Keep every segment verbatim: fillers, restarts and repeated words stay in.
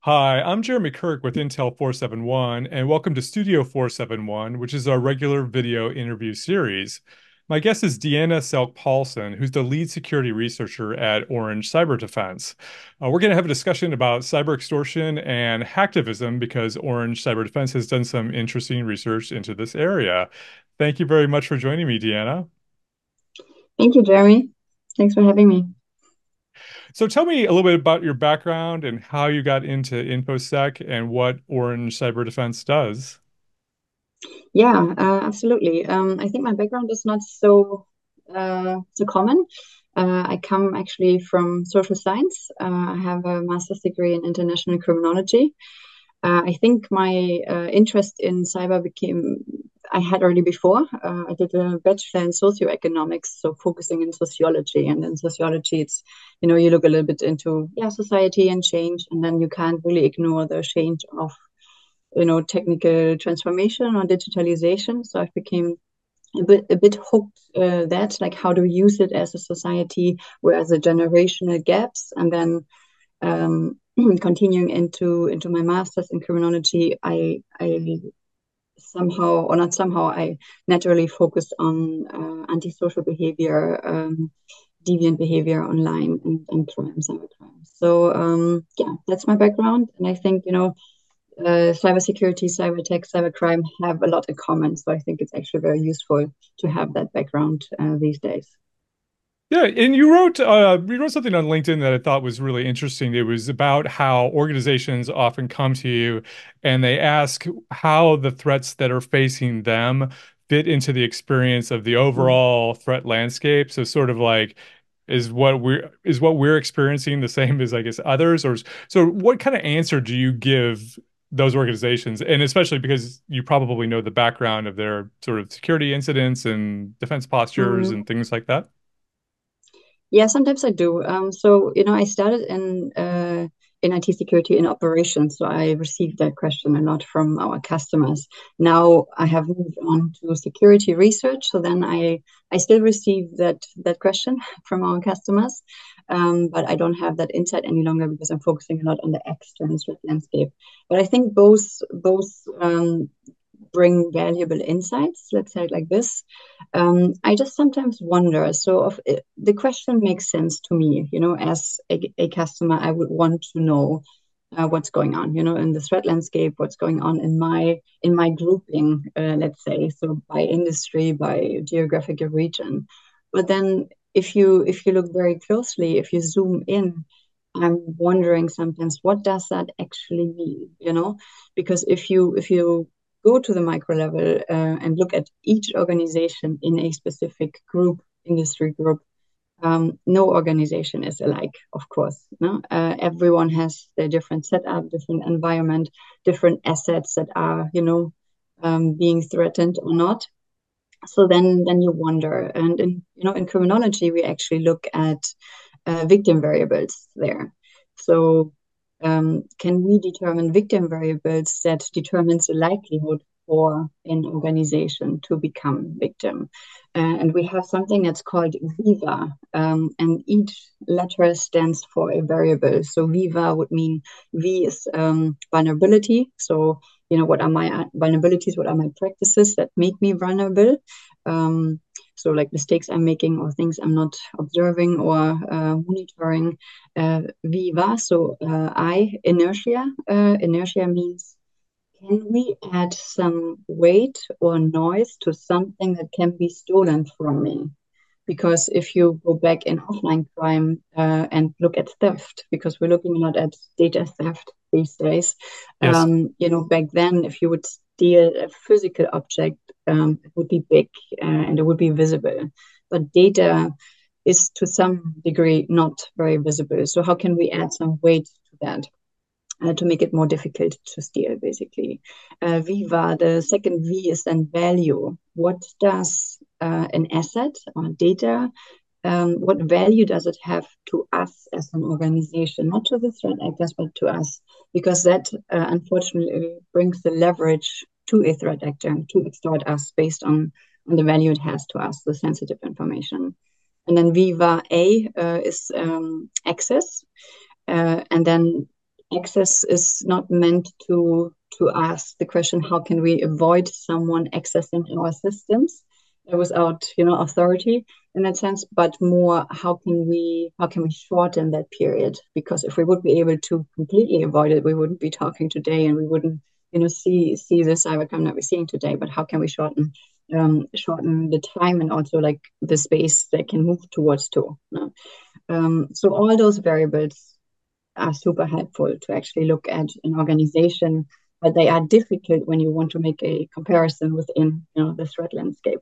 Hi, I'm Jeremy Kirk with Intel four seven one, and welcome to Studio four seven one, which is our regular video interview series. My guest is Deanna Selk Paulson, who's the lead security researcher at Orange Cyber Defense. Uh, we're going to have a discussion about cyber extortion and hacktivism because Orange Cyber Defense has done some interesting research into this area. Thank you very much for joining me, Deanna. Thank you, Jeremy. Thanks for having me. So tell me a little bit about your background and how you got into InfoSec and what Orange Cyber Defense does. Yeah, uh, absolutely. Um, I think my background is not so uh, so common. Uh, I come actually from social science. Uh, I have a master's degree in international criminology. Uh, I think my uh, interest in cyber became I had already before. Uh, I did a bachelor in socioeconomics, so focusing in sociology. And in sociology, it's you know you look a little bit into yeah society and change, and then you can't really ignore the change of you know technical transformation or digitalization. So I became a bit a bit hooked uh, that like how to use it as a society, where are the generational gaps, and then um, continuing into into my master's in criminology, I I somehow or not somehow I naturally focused on uh, antisocial behavior, um, deviant behavior online, and, and crime, cybercrime. So um, yeah, that's my background, and I think you know uh, cybersecurity, cyber tech, cybercrime have a lot in common. So I think it's actually very useful to have that background uh, these days. Yeah, and you wrote uh you wrote something on LinkedIn that I thought was really interesting. It was about how organizations often come to you and they ask how the threats that are facing them fit into the experience of the Mm. overall threat landscape. So sort of like is what we're is what we're experiencing the same as I guess others or so what kind of answer do you give those organizations? And especially because you probably know the background of their sort of security incidents and defense postures Mm. and things like that. Yeah, sometimes I do. Um, so you know, I started in uh, in I T security in operations, so I received that question a lot from our customers. Now I have moved on to security research, so then I I still receive that that question from our customers, um, but I don't have that insight any longer because I'm focusing a lot on the external threat landscape. But I think both both um, bring valuable insights, let's say it like this. Um, I just sometimes wonder. So, if it, the question makes sense to me, you know, as a, a customer, I would want to know uh, what's going on, you know, in the threat landscape, what's going on in my in my grouping, uh, let's say, so by industry, by geographical region. But then, if you if you look very closely, if you zoom in, I'm wondering sometimes what does that actually mean, you know? Because if you if you go to the micro level uh, and look at each organization in a specific group, industry group, um, no organization is alike, of course. No? Uh, everyone has their different setup, different environment, different assets that are, you know, um, being threatened or not. So then, then you wonder. And in, you know, in criminology, we actually look at uh, victim variables there. So um, can we determine victim variables that determines the likelihood for an organization to become victim? Uh, and we have something that's called VIVA, um, and each letter stands for a variable. So VIVA would mean V is um, vulnerability. So you know what are my vulnerabilities? What are my practices that make me vulnerable? Um, so like mistakes I'm making or things I'm not observing or uh, monitoring. Uh, Viva, so uh, I, inertia. Uh, inertia means can we add some weight or noise to something that can be stolen from me? Because if you go back in offline crime uh, and look at theft, because we're looking a lot at data theft these days, Yes. um, you know, back then, if you would steal a physical object, um, it would be big uh, and it would be visible. But data is to some degree not very visible. So how can we add some weight to that? Uh, to make it more difficult to steal, basically. Uh, Viva, the second V is then value. What does uh, an asset or data, um, what value does it have to us as an organization, not to the threat actors, but to us? Because that uh, unfortunately brings the leverage to a threat actor to extort us based on, on the value it has to us, the sensitive information. And then Viva A uh, is um, access. Uh, and then access is not meant to to ask the question, how can we avoid someone accessing our systems without, you know, authority in that sense, but more how can we how can we shorten that period? Because if we would be able to completely avoid it, we wouldn't be talking today, and we wouldn't, you know, see see the cybercrime that we're seeing today. But how can we shorten um, shorten the time and also like the space they can move towards to? No? Um, so all those variables are super helpful to actually look at an organization, but they are difficult when you want to make a comparison within, you know, the threat landscape.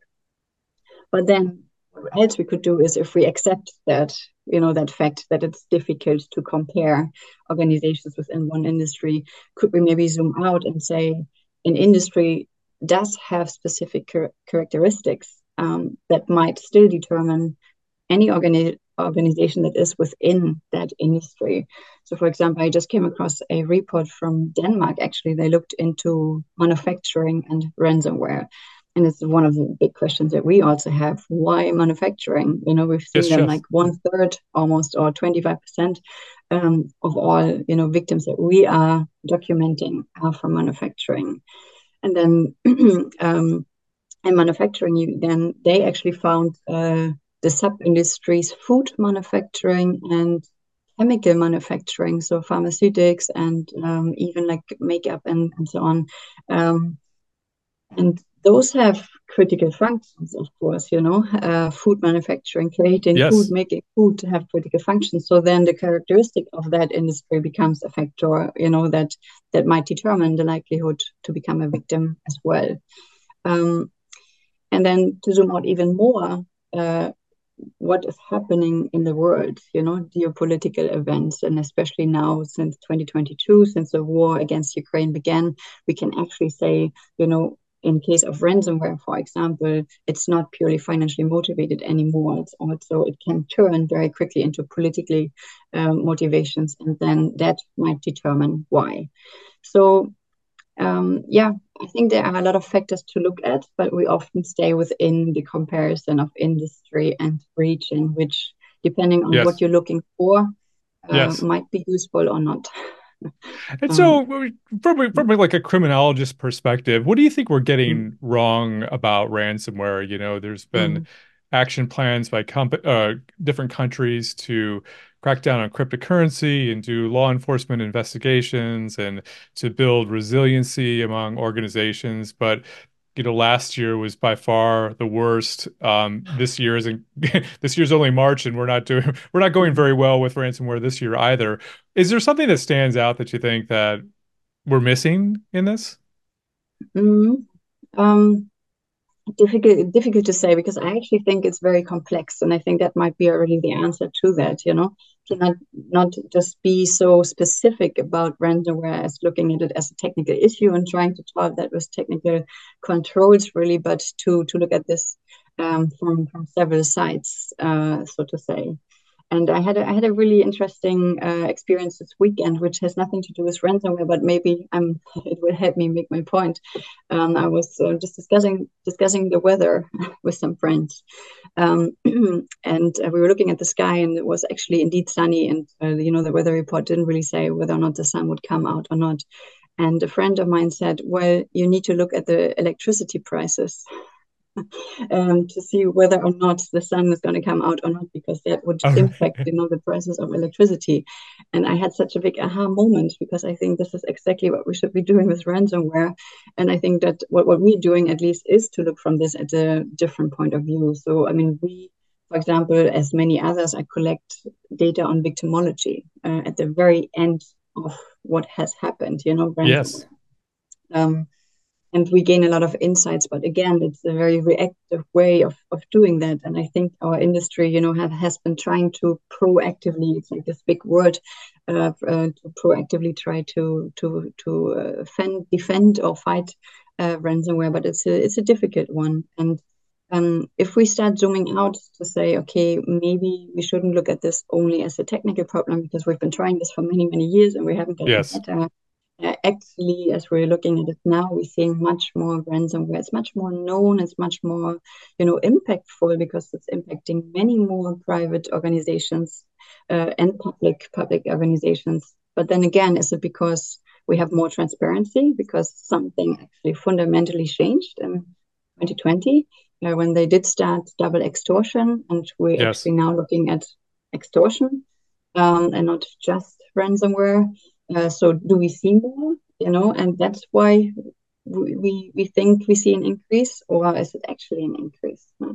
But then what else we could do is, if we accept that, you know, that fact that it's difficult to compare organizations within one industry, could we maybe zoom out and say an industry does have specific char- characteristics um, that might still determine any organi- organization that is within that industry. So, for example, I just came across a report from Denmark. Actually, they looked into manufacturing and ransomware. And it's one of the big questions that we also have. Why manufacturing? You know, we've seen Yes, that Jeff. like one third almost, or twenty-five percent um, of all, you know, victims that we are documenting are from manufacturing. And then um, in manufacturing, you, then they actually found uh, the sub-industries food manufacturing and chemical manufacturing, so pharmaceutics and um, even like makeup and, and so on. Um, and those have critical functions, of course, you know, uh, food manufacturing, creating food, Yes. making food to have critical functions. So then the characteristic of that industry becomes a factor, you know, that that might determine the likelihood to become a victim as well. Um, and then to zoom out even more, uh, what is happening in the world, you know, geopolitical events, and especially now since twenty twenty-two, since the war against Ukraine began, we can actually say, you know, in case of ransomware, for example, it's not purely financially motivated anymore. It's also, it can turn very quickly into politically um, motivations, and then that might determine why. So um, yeah, I think there are a lot of factors to look at, but we often stay within the comparison of industry and region, which, depending on what Yes. you're looking for, uh, Yes. might be useful or not. And um, so, from a- from a, like a criminologist perspective, what do you think we're mm, getting wrong about ransomware? You know, there's been mm, action plans by comp uh, different countries to crack down on cryptocurrency and do law enforcement investigations and to build resiliency among organizations. But you know, last year was by far the worst. Um, this year isn't. This year's only March, and we're not doing. We're not going mm, very well with ransomware this year either. Is there something that stands out that you think that we're missing in this? mm. Um, difficult difficult to say, because I actually think it's very complex, and I think that might be already the answer to that, you know, to not not just be so specific about ransomware as looking at it as a technical issue and trying to solve that with technical controls, really, but to to look at this um, from from several sides, uh, so to say. And I had a, I had a really interesting uh, experience this weekend, which has nothing to do with ransomware, but maybe um, it will help me make my point. Um, I was uh, just discussing discussing the weather with some friends, um, and uh, we were looking at the sky, and it was actually indeed sunny. And uh, you know, the weather report didn't really say whether or not the sun would come out or not. And a friend of mine said, "Well, you need to look at the electricity prices." um, to see whether or not the sun is going to come out or not, because that would All impact, right. you know, the prices of electricity. And I had such a big aha moment, because I think this is exactly what we should be doing with ransomware. And I think that what, what we're doing, at least, is to look from this at a different point of view. So, I mean, we, for example, as many others, I collect data on victimology uh, at the very end of what has happened, you know, Yes. ransomware. Um, and we gain a lot of insights, but again, it's a very reactive way of, of doing that. And I think our industry, you know, have, has been trying to proactively, it's like this big word, uh, uh, to proactively try to to to uh, fend, defend or fight uh, ransomware, but it's a it's a difficult one. And um, if we start zooming out to say, okay, maybe we shouldn't look at this only as a technical problem, because we've been trying this for many, many years and we haven't gotten Yes. better. Uh, actually, as we're looking at it now, we're seeing much more ransomware. It's much more known. It's much more, you know, impactful, because it's impacting many more private organizations uh, and public public organizations But then again, is it because we have more transparency, because something actually fundamentally changed in twenty twenty uh, when they did start double extortion, and we're Yes. actually now looking at extortion um, and not just ransomware. Uh, so do we see more? You know, and that's why we, we we think we see an increase, or is it actually an increase? Huh?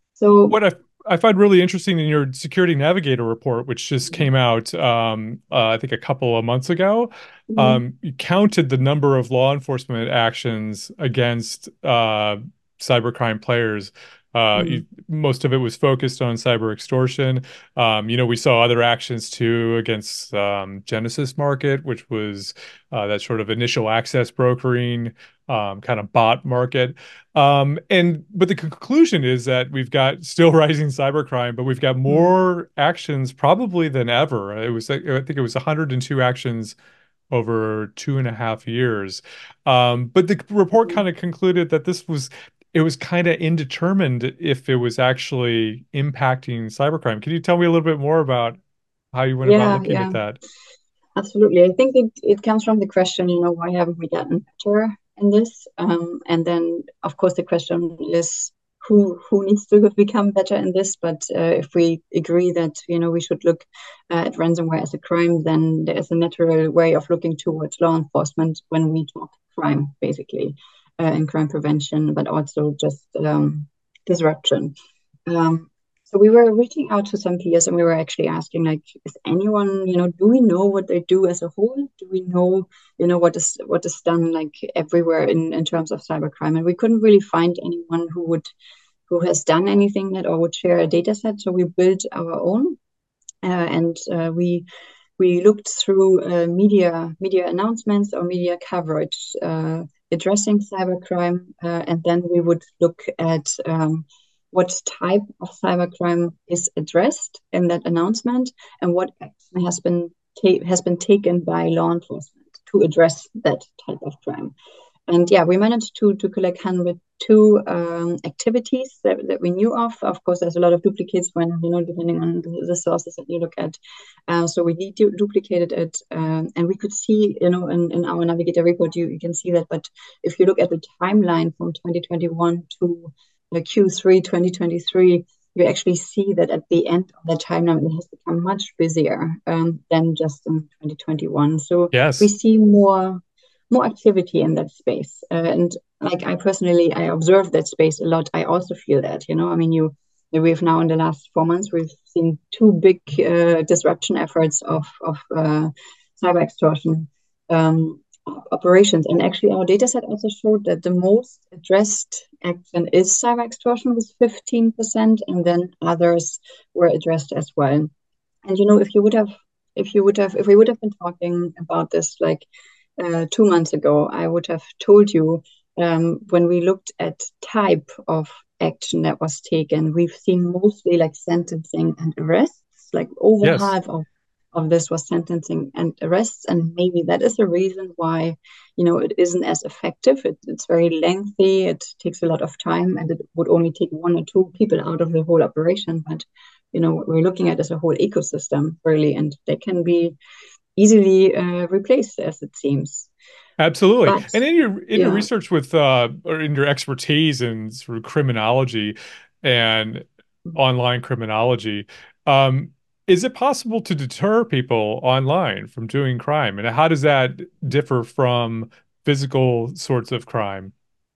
So What I I find really interesting in your Security Navigator report, which just came out, um, uh, I think a couple of months ago, mhm, um, you counted the number of law enforcement actions against uh, cybercrime players. Uh, you, mhm, most of it was focused on cyber extortion. Um, you know, we saw other actions too against um, Genesis Market, which was uh, that sort of initial access brokering um, kind of bot market. Um, and but the conclusion is that we've got still rising cybercrime, but we've got mhm, more actions probably than ever. It was, I think it was one hundred two actions over two and a half years. Um, but the report mhm. kind of concluded that this was it was kind of indeterminate if it was actually impacting cybercrime. Can you tell me a little bit more about how you went about Yeah, looking at yeah. that? Absolutely. I think it, it comes from the question, you know, why haven't we gotten better in this? Um, and then, of course, the question is who who needs to become better in this? But uh, if we agree that, you know, we should look uh, at ransomware as a crime, then there is a natural way of looking towards law enforcement when we talk crime, basically, uh, and crime prevention, but also just um, disruption. Um, so we were reaching out to some peers and we were actually asking, like, is anyone, you know, do we know what they do as a whole? Do we know, you know, what is what is done like everywhere in, in terms of cybercrime? And we couldn't really find anyone who would who has done anything that or would share a data set. So we built our own uh, and uh, we we looked through uh, media media announcements or media coverage uh, addressing cybercrime, uh, and then we would look at um, what type of cybercrime is addressed in that announcement and what action has been ta- has been taken by law enforcement to address that type of crime. And yeah, we managed to to collect one hundred two um, activities that, that we knew of. Of course, there's a lot of duplicates when, you know, depending on the, the sources that you look at. Uh, so we du- duplicated it, um, and we could see, you know, in, in our Navigator report, you, you can see that. But if you look at the timeline from twenty twenty-one to uh, Q three twenty twenty-three, you actually see that at the end of the timeline, it has become much busier um, than just in twenty twenty-one. So we Yes. see more more activity in that space. Uh, and like I personally, I observe that space a lot. I also feel that, you know, I mean, you, we've now in the last four months, we've seen two big uh, disruption efforts of, of uh, cyber extortion um, operations. And actually our data set also showed that the most addressed action is cyber extortion with fifteen percent, and then others were addressed as well. And, you know, if you would have, if you would have, if we would have been talking about this like uh, two months ago, I would have told you um, when we looked at type of action that was taken, we've seen mostly like sentencing and arrests, like over Yes. half of, of this was sentencing and arrests. And maybe that is a reason why, you know, it isn't as effective. It, it's very lengthy, it takes a lot of time, and it would only take one or two people out of the whole operation. But, you know, what we're looking at is a whole ecosystem, really, and they can be easily uh, replaced, as it seems. Absolutely. But And in your in your yeah, research with uh or in your expertise in sort of criminology and online criminology, um, is it possible to deter people online from doing crime? And how does that differ from physical sorts of crime?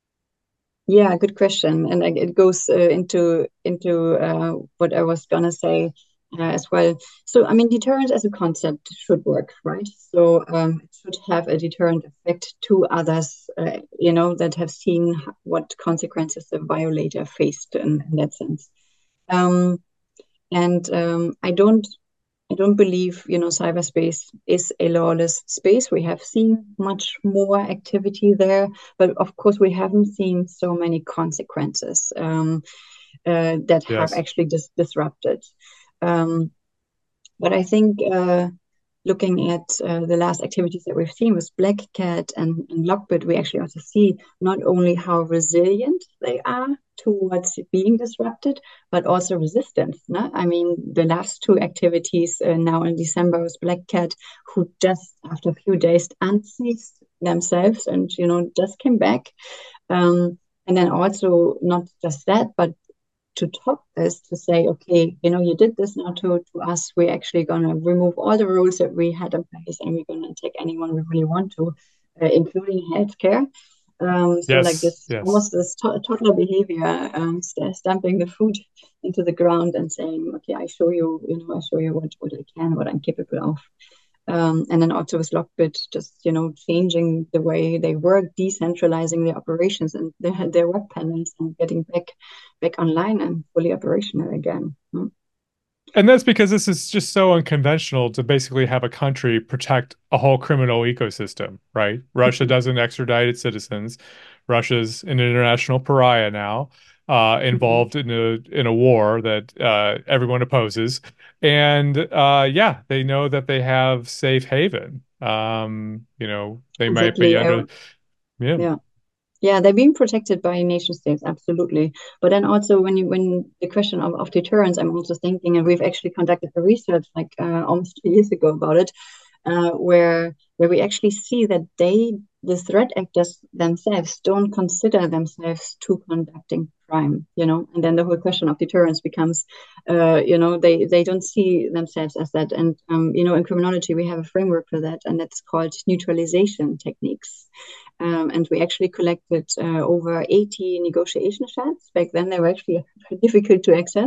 yeah, good question, and like, it goes uh, into into uh, what I was gonna say uh, as well. So, I mean, deterrence as a concept should work, right? So, um, it should have a deterrent effect to others, uh, you know, that have seen what consequences the violator faced in, in that sense. Um, and um, I don't I don't believe, you know, cyberspace is a lawless space. We have seen much more activity there, but of course, we haven't seen so many consequences um, uh, that have Yes. actually dis disrupted. Um, but I think uh, looking at uh, the last activities that we've seen with Black Cat and, and Lockbit, we actually also see not only how resilient they are towards being disrupted, but also resistance. No? I mean, the last two activities uh, now in December was Black Cat, who just after a few days unseized themselves and, you know, just came back. Um, and then also not just that, but to top this, to say, okay, you know, you did this now to, to us, we're actually going to remove all the rules that we had in place and we're going to take anyone we really want to, uh, including healthcare. Um, so like Yes, this, yes. almost this to toddler behavior, um, st stamping the food into the ground and saying, okay, I show you, you know, I show you what, what I can, what I'm capable of. Um, and then also with Lockbit, just, you know, changing the way they work, decentralizing their operations and their, their web panels and getting back back online and fully operational again. Mm. And that's because this is just so unconventional to basically have a country protect a whole criminal ecosystem, right? Russia doesn't extradite its citizens. Russia's an international pariah now, uh, Mhm. involved in a in a war that uh, everyone opposes. And uh, yeah, they know that they have safe haven. Um, you know, they might be Exactly. Uh, under, yeah. yeah. Yeah, they're being protected by nation states, absolutely. But then also when you when the question of, of deterrence, I'm also thinking, and we've actually conducted a research like uh, almost two years ago about it, uh, where where we actually see that they, the threat actors themselves, don't consider themselves to conducting crime, you know, and then the whole question of deterrence becomes, uh, you know, they they don't see themselves as that, and um, you know, in criminology we have a framework for that, and that's called neutralization techniques. Um, and we actually collected uh, over eighty negotiation chats. Back then, they were actually difficult to access.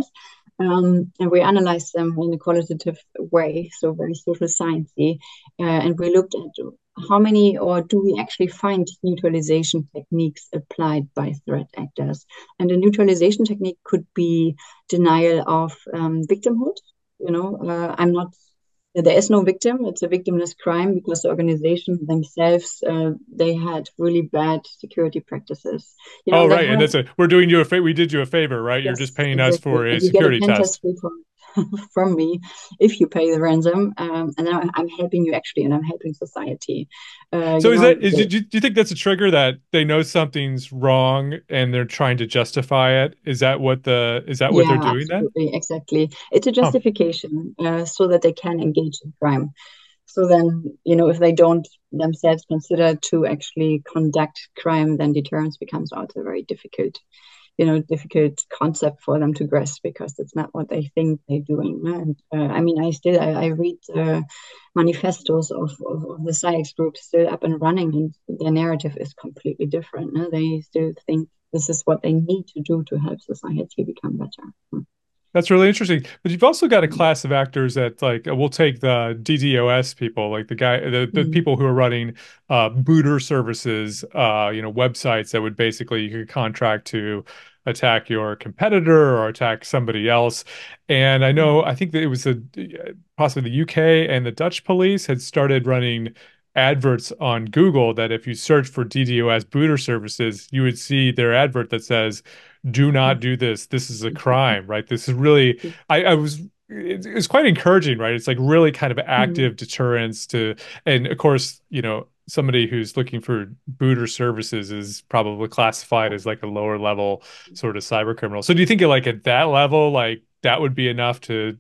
Um, and we analyzed them in a qualitative way, so very social sciencey. Uh, and we looked at how many or do we actually find neutralization techniques applied by threat actors. And a neutralization technique could be denial of um, victimhood. You know, uh, I'm not there is no victim. It's a victimless crime because the organization themselves, uh, they had really bad security practices. You know, Oh, and they right. And have, that's a we're doing you a favor. We did you a favor, right? You're just yes, paying us exactly. for a And you get a security pen test. test report from me if you pay the ransom. Um, and now I'm helping you actually, and I'm helping society. Uh, So you is know, that is do the, you, do you think that's a trigger that they know something's wrong and they're trying to justify it? Is that what the is that what they're yeah, doing then? absolutely, exactly. It's a Huh. justification uh, so that they can engage in crime. So then, you know, if they don't themselves consider to actually conduct crime, then deterrence becomes also very difficult, you know, difficult concept for them to grasp because it's not what they think they're doing. And uh, I mean, I still I, I read uh, manifestos of, of, of the SciEx group still up and running, and their narrative is completely different. No? They still think this is what they need to do to help society become better. That's really interesting. But you've also got a class of actors that like we'll take the D DoS people, like the guy the, the Mm-hmm. people who are running uh booter services, uh, you know, websites that would basically you could contract to attack your competitor or attack somebody else. And I know I think that it was the possibly the U K and the Dutch police had started running adverts on Google that if you search for D DoS booter services, you would see their advert that says do not do this. This is a crime, right? This is really, I, I was, it, it's quite encouraging, right? It's like really kind of Mm-hmm. active deterrence to, and of course, you know, somebody who's looking for booter services is probably classified as like a lower level sort of cyber criminal. So do you think like at that level, like that would be enough to,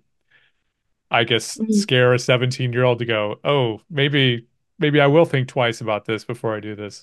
I guess, Mm-hmm. scare a seventeen year old to go, oh, maybe, maybe I will think twice about this before I do this.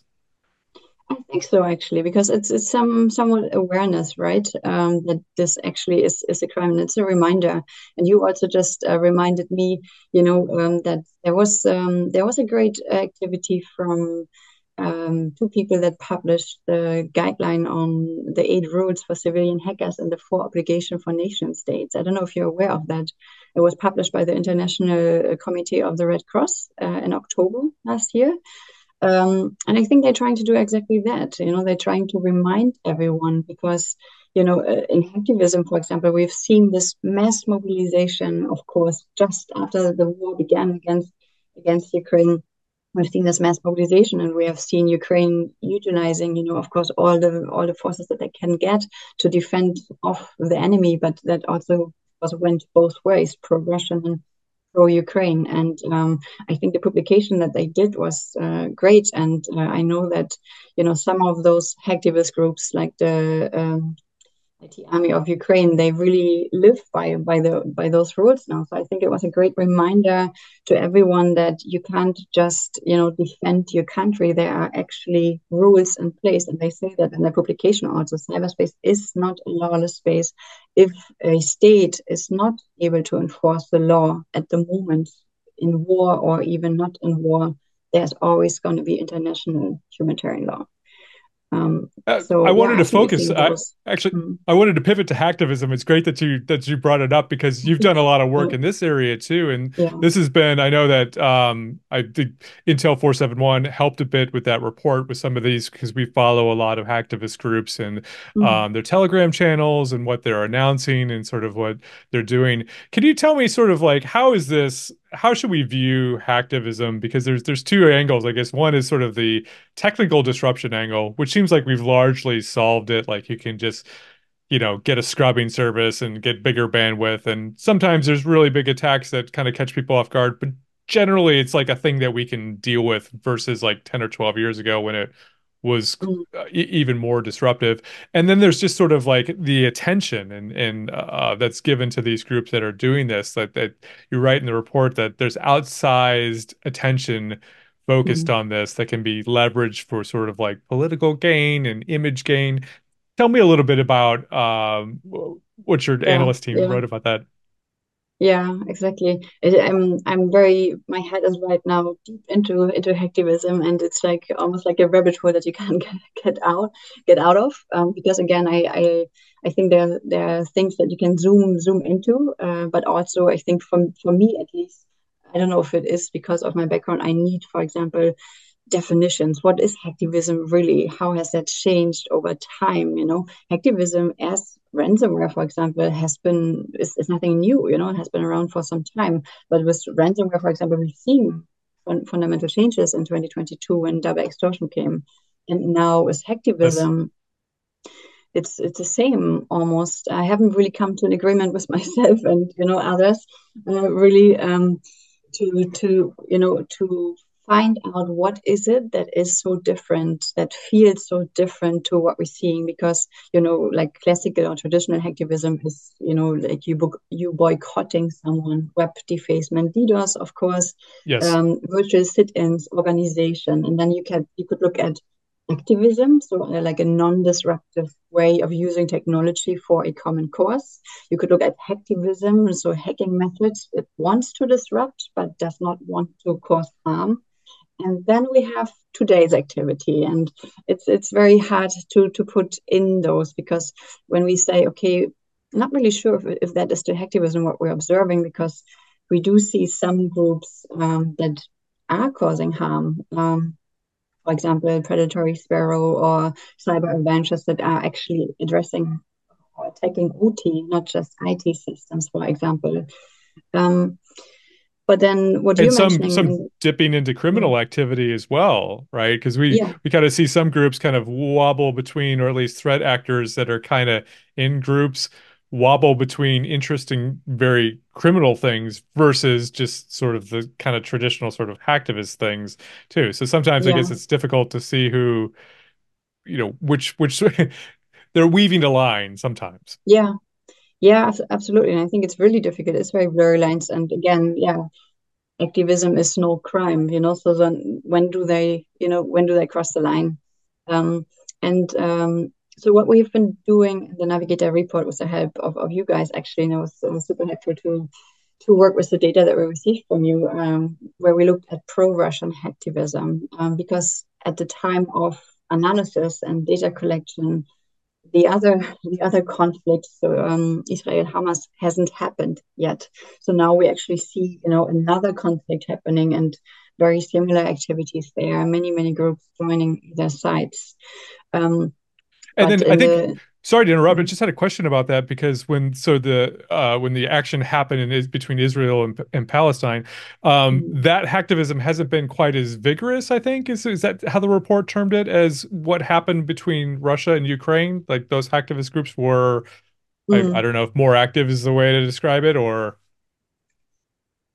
I think so actually, because it's it's some somewhat awareness, right? Um, that this actually is is a crime, and it's a reminder. And you also just uh, reminded me, you know, um, that there was um, there was a great activity from um, two people that published the guideline on the eight rules for civilian hackers and the four obligation for nation states. I don't know if you're aware of that. It was published by the International Committee of the Red Cross uh, in October last year. Um, and I think they're trying to do exactly that. You know, they're trying to remind everyone because, you know, uh, in hacktivism, for example, we've seen this mass mobilization, of course, just after the war began against against Ukraine. We've seen this mass mobilization, and we have seen Ukraine utilizing, you know, of course, all the all the forces that they can get to defend off the enemy. But that also was went both ways, pro-Russian pro-Ukraine. And um, I think the publication that they did was uh, great. And uh, I know that, you know, some of those hacktivist groups like the um, I T Army of Ukraine, they really live by by the by those rules now. So I think it was a great reminder to everyone that you can't just, you know, defend your country. There are actually rules in place, and they say that in the publication also. Cyberspace is not a lawless space. If a state is not able to enforce the law at the moment in war or even not in war, there's always going to be international humanitarian law. Um, Uh, I so yeah, wanted I to think focus. using I those. actually Mm, I wanted to pivot to hacktivism. It's great that you that you brought it up because you've done a lot of yeah, work in this area too. And yeah. this has been, I know that um, I think Intel four seven one helped a bit with that report with some of these because we follow a lot of hacktivist groups and Mm, um, their Telegram channels and what they're announcing and sort of what they're doing. Can you tell me sort of like how is this? How should we view hacktivism? Because there's there's two angles, I guess. One is sort of the technical disruption angle, which seems like we've largely solved it. Like you can just, you know, get a scrubbing service and get bigger bandwidth. And sometimes there's really big attacks that kind of catch people off guard, but generally it's like a thing that we can deal with versus like ten or twelve years ago when it was mm, uh, e- even more disruptive. And then there's just sort of like the attention and and uh, that's given to these groups that are doing this. That that you write in the report that there's outsized attention focused mm. on this that can be leveraged for sort of like political gain and image gain. Tell me a little bit about um, what your Yeah, analyst team yeah, wrote about that. yeah, exactly. It, I'm I'm very my head is right now deep into into hacktivism, and it's like almost like a rabbit hole that you can't get, get out get out of. Um, because again, I I I think there there are things that you can zoom zoom into, uh, but also I think for for me at least, I don't know if it is because of my background. I need, for example, definitions. What is hacktivism really? How has that changed over time? You know, hacktivism as ransomware, for example, has been is, is nothing new. You know, it has been around for some time. But with ransomware, for example, we've seen fun fundamental changes in twenty twenty-two when double extortion came, and now with Yes. hacktivism, it's it's the same almost. I haven't really come to an agreement with myself and you know others, uh, really um, to to you know to find out what is it that is so different, that feels so different to what we're seeing. Because you know like classical or traditional hacktivism is you know like you book you boycotting someone, web defacement, DDoS, of course, Yes. um, virtual sit-ins, organization, and then you can you could look at activism, so uh, like a non-disruptive way of using technology for a common cause. You could look at hacktivism, so hacking methods that wants to disrupt but does not want to cause harm. And then we have today's activity, and it's it's very hard to to put in those because when we say, okay, not really sure if, if that is the hacktivism what we're observing, because we do see some groups um, that are causing harm. Um, for example, predatory sparrow or cyber adventures that are actually addressing or attacking O T, not just I T systems, for example. Um, but then what And you're some mentioning, some in, dipping into mm, criminal activity as well, right? Because we yeah, we kind of see some groups kind of wobble between, or at least threat actors that are kind of in groups wobble between interesting, very criminal things versus just sort of the kind of traditional sort of hacktivist things too. So sometimes I yeah, guess it's difficult to see who, you know, which which they're weaving a line sometimes. yeah, yeah, absolutely. And I think it's really difficult. It's very blurry lines. And again, yeah, activism is no crime, you know. So then when do they, you know, when do they cross the line? Um, and um, so what we've been doing in the Navigator report with the help of, of you guys, actually, and it was, it was super helpful to to work with the data that we received from you, um, where we looked at pro-Russian hacktivism, um, because at the time of analysis and data collection, the other the other conflict, so um, Israel Hamas hasn't happened yet. So now we actually see you know another conflict happening and very similar activities there. Many many groups joining their sides. Um, And but then I in think, the sorry to interrupt, I mm, just had a question about that because when so the uh, when the action happened in is between Israel and, and Palestine, um, mm, that hacktivism hasn't been quite as vigorous. I think is is that how the report termed it as what happened between Russia and Ukraine? Like those hacktivist groups were, I I mm. don't know if more active is the way to describe it, or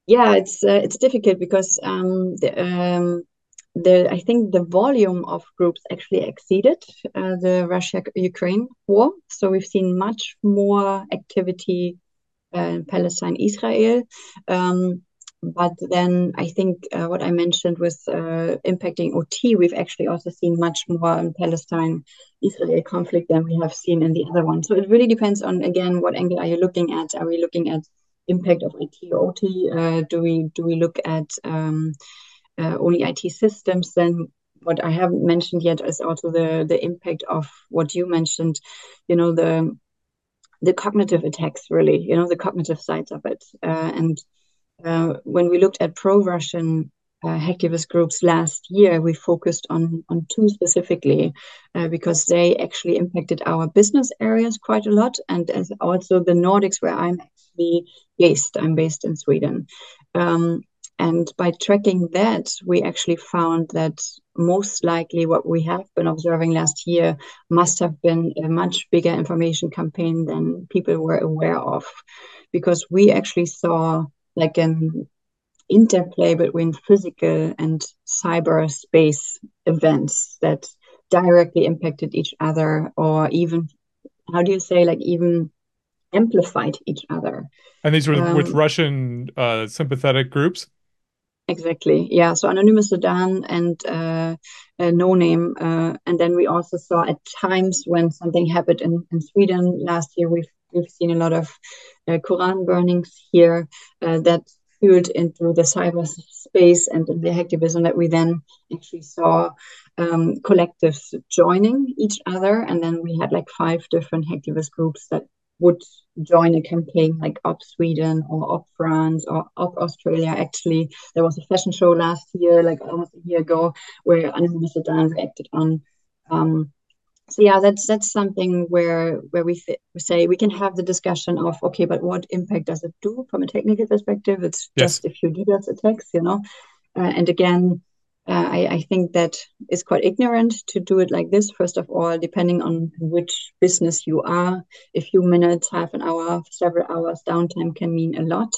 Yeah, it's uh, it's difficult because um, the um, the I think the volume of groups actually exceeded uh, the Russia-Ukraine war. So we've seen much more activity uh, Palestine, Israel. Um, but then I think uh, what I mentioned was uh, impacting O T. We've actually also seen much more in Palestine, Israel conflict than we have seen in the other one. So it really depends on, again, what angle are you looking at? Are we looking at impact of I T or O T? Uh, do we do we look at um, uh, only I T systems? Then what I haven't mentioned yet is also the the impact of what you mentioned. You know, the the cognitive attacks, really, you know, the cognitive sides of it. Uh, and uh, when we looked at pro-Russian uh, hacktivist groups last year, we focused on on two specifically uh, because they actually impacted our business areas quite a lot, and as also the Nordics, where I'm actually based. I'm based in Sweden. Um, and by tracking that, we actually found that most likely what we have been observing last year must have been a much bigger information campaign than people were aware of, because we actually saw like an interplay between physical and cyberspace events that directly impacted each other, or even, how do you say, like even amplified each other. And these were with Um, Russian uh, sympathetic groups. Exactly. Yeah. So Anonymous Sudan and uh, uh, No Name. Uh, and then we also saw at times when something happened in, in Sweden last year, we've, we've seen a lot of uh, Quran burnings here uh, that fueled into the cyberspace and the hacktivism that we then actually saw um, collectives joining each other. And then we had like five different hacktivist groups that would join a campaign like Up Sweden or Up France or Up Australia. Actually, there was a fashion show last year, like almost a year ago, where Anonymous Sudan reacted on. Um, so yeah, that's that's something where where we, th- we say we can have the discussion of, okay, but what impact does it do from a technical perspective? It's Yes. just a few DDoS attacks, you know. Uh, and again, uh, I, I think that is quite ignorant to do it like this. First of all, depending on which business you are, a few minutes, half an hour, several hours downtime can mean a lot.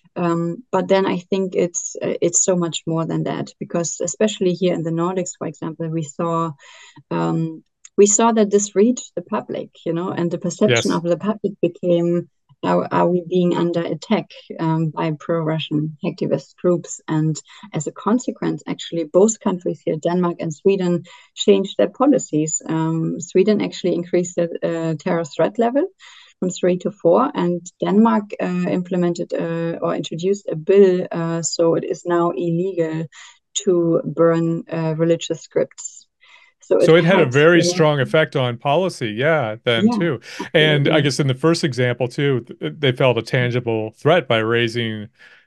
Um, but then I think it's uh, it's so much more than that, because especially here in the Nordics, for example, we saw um, we saw that this reached the public, you know, and the perception Yes. of the public became, are, are we being under attack um, by pro-Russian activist groups? And as a consequence, actually, both countries here, Denmark and Sweden, changed their policies. Um, Sweden actually increased the uh, terror threat level from three to four, and Denmark uh, implemented uh, or introduced a bill, uh, so it is now illegal to burn uh, religious scripts. So it So it had a had, very you know, strong effect on policy, yeah, then yeah, too. And I absolutely. guess in the first example too, they felt a tangible threat by raising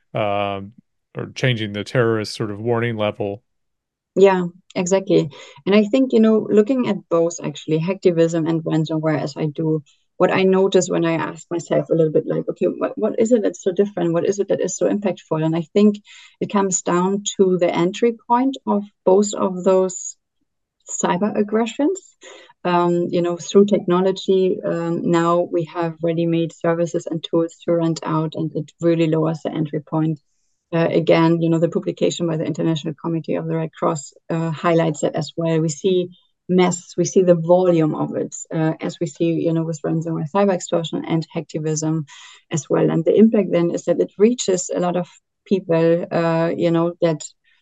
um, or changing the terrorist sort of warning level. Yeah, exactly. And I think, you know, looking at both actually, hacktivism and ransomware, as I do, what I notice when I ask myself a little bit like, okay, what, what is it that's so different? What is it that is so impactful? And I think it comes down to the entry point of both of those cyber aggressions. Um, you know, through technology, um, now we have ready-made services and tools to rent out, and it really lowers the entry point. Uh, again, you know, the publication by the International Committee of the Red Cross uh, highlights that as well. We see mass, we see the volume of it, uh, as we see, you know, with ransomware, cyber extortion, and hacktivism as well. And the impact then is that it reaches a lot of people, uh, you know, that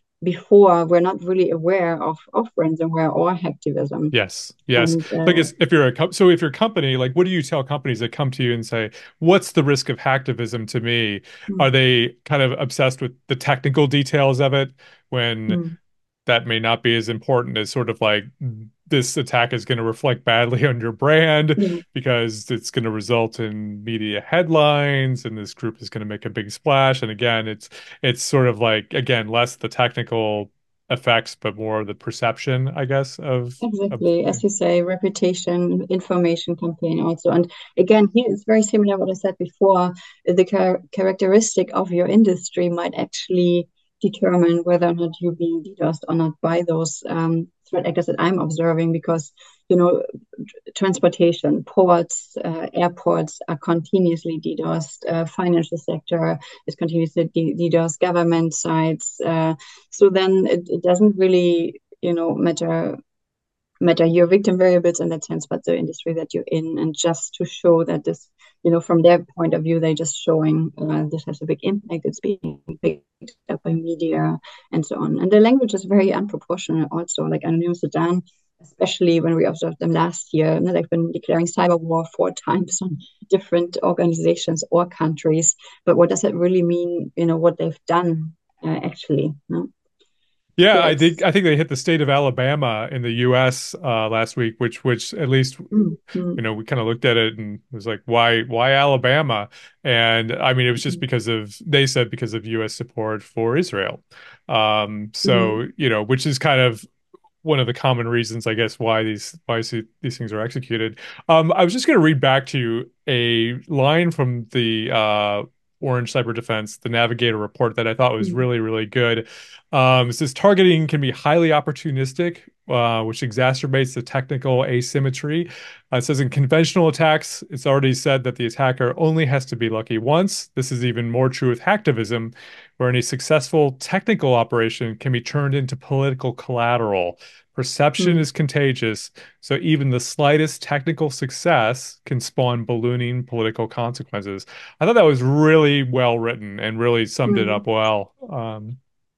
before we're not really aware of, of ransomware or hacktivism. Yes, yes. And Like, uh, it's, if you're a co so if your company, like, what do you tell companies that come to you and say, "What's the risk of hacktivism to me?" Are mm, they kind of obsessed with the technical details of it when mm, that may not be as important as sort of like this attack is going to reflect badly on your brand yeah, because it's going to result in media headlines and this group is going to make a big splash. And again, it's it's sort of like again less the technical effects, but more the perception, I guess, of of exactly. As you say, reputation, information campaign also. And again, here it's very similar what I said before. The char characteristic of your industry might actually determine whether or not you're being DDoSed or not by those um, threat actors that I'm observing, because you know, transportation, ports, uh, airports are continuously DDoSed. Uh, financial sector is continuously DDoSed. Government sites. Uh, so then it, it doesn't really, you know, matter matter your victim variables in that sense, but the industry that you're in, and just to show that this, you know, from their point of view, they're just showing uh, this has a big impact. It's being picked up by media and so on. And the language is very unproportional also, like Anonymous Sudan, especially when we observed them last year. And they've been declaring cyber war four times on different organizations or countries. But what does it really mean, you know, what they've done uh, actually? No? Yeah, So I it's think I think they hit the state of Alabama in the U S uh, last week, which which at least mm, mm, you know we kind of looked at it and was like, why why Alabama? And I mean, it was just mm, because of they said because of U S support for Israel. Um, mm, so you know, which is kind of one of the common reasons, I guess, why these why these things are executed. Um, I was just going to read back to you a line from the uh, Orange Cyber Defense, the Navigator report that I thought was mm, really, really good. Um, it says targeting can be highly opportunistic, uh, which exacerbates the technical asymmetry. Uh, it says in conventional attacks, it's already said that the attacker only has to be lucky once. This is even more true with hacktivism, where any successful technical operation can be turned into political collateral. Perception mm, is contagious, so even the slightest technical success can spawn ballooning political consequences. I thought that was really well written and really summed it up mm. well. Um,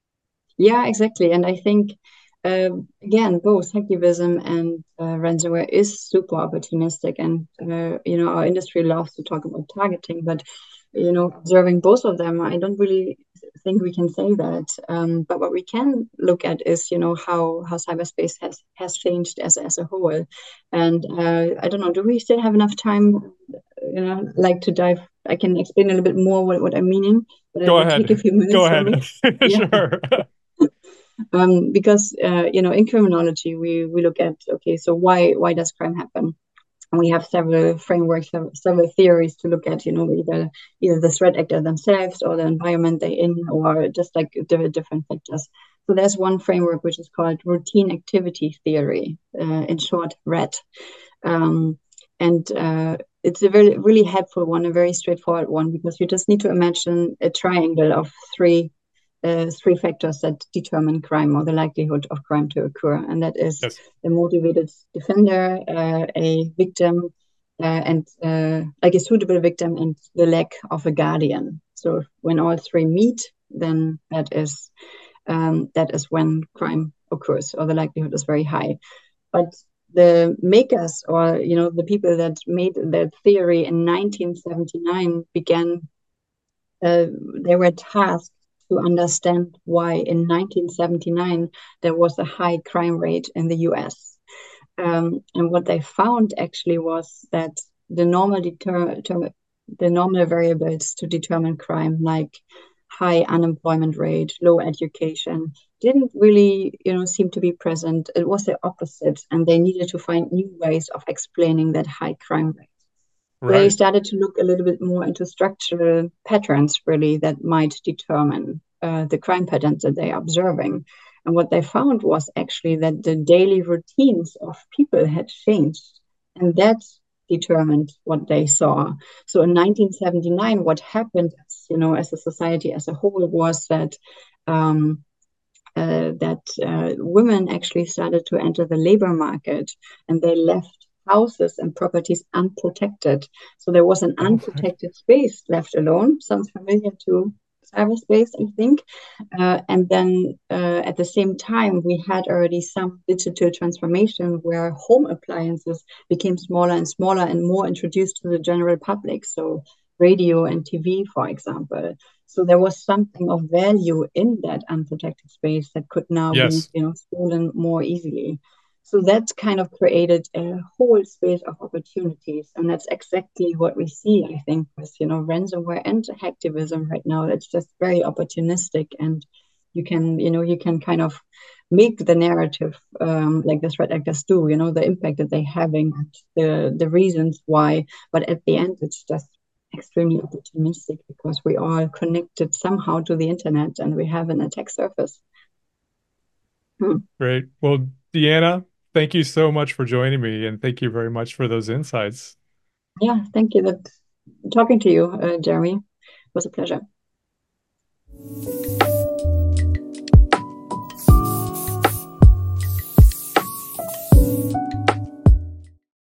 Yeah, exactly. And I think, um, again, both hacktivism and uh, ransomware is super opportunistic. And, uh, you know, our industry loves to talk about targeting, but, you know, observing both of them, I don't really think we can say that. Um, but what we can look at is, you know, how, how cyberspace has, has changed as, as a whole. And uh, I don't know, do we still have enough time, you know, like to dive? I can explain a little bit more what, what I'm meaning, but it go would take a ahead. few Go minutes for ahead. me. Yeah. Sure. Um, because uh, you know, in criminology, we we look at, okay, so why why does crime happen? And we have several frameworks, several theories to look at. You know, either either the threat actor themselves, or the environment they're in, or just like different different factors. So there's one framework which is called routine activity theory, uh, in short, RAT, um, and uh, it's a very really helpful one, a very straightforward one, because you just need to imagine a triangle of three uh, three factors that determine crime, or the likelihood of crime to occur. And that is Yes. a motivated defender, uh, a victim, uh, and uh, like a suitable victim, and the lack of a guardian. So when all three meet, then that is um, that is when crime occurs, or the likelihood is very high. But the makers, or you know, the people that made that theory in nineteen seventy-nine began uh, they were tasked to understand why in nineteen seventy-nine there was a high crime rate in the U S. Um, and what they found actually was that the normal deter- ter- the normal variables to determine crime, like high unemployment rate, low education, didn't really, you know, seem to be present. It was the opposite, and they needed to find new ways of explaining that high crime rate. So they Right. started to look a little bit more into structural patterns, really, that might determine uh, the crime patterns that they're observing. And what they found was actually that the daily routines of people had changed, and that determined what they saw. So in nineteen seventy-nine, what happened, you know, as a society as a whole, was that um, uh, that uh, women actually started to enter the labor market, and they left houses and properties unprotected. So there was an Oh, unprotected space left alone. Sounds familiar to cyberspace, I think. Uh, and then uh, at the same time, we had already some digital transformation where home appliances became smaller and smaller and more introduced to the general public. So radio and T V, for example. So there was something of value in that unprotected space that could now be, yes. you know, stolen more easily. So that kind of created a whole space of opportunities, and that's exactly what we see, I think, with, you know, ransomware and hacktivism right now. It's just very opportunistic, and you can, you know, you can kind of make the narrative um, like the threat actors do, you know, the impact that they're having, the the reasons why. But at the end, it's just extremely opportunistic, because we are connected somehow to the internet and we have an attack surface. Hmm. Great. Well, Deanna, thank you so much for joining me, and thank you very much for those insights. Yeah, thank you. That talking to you, uh, Jeremy, was a pleasure.